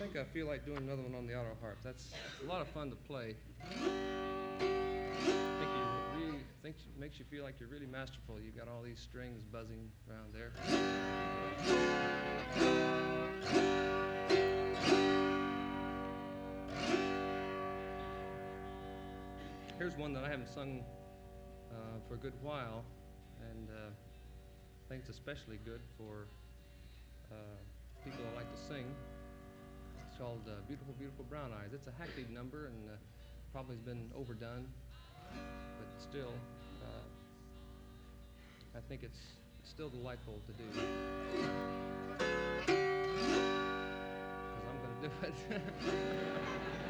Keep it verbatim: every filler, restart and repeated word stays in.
think I feel like doing another one on the auto harp. That's a lot of fun to play. I think you really think makes you feel like you're really masterful. You've got all these strings buzzing around there. Here's one that I haven't sung uh, for a good while, and uh, I think it's especially good for uh, people that like to sing. It's called uh, Beautiful, Beautiful Brown Eyes. It's a hackneyed number and uh, probably has been overdone, but still, uh, I think it's, it's still delightful to do. Because I'm going to do it.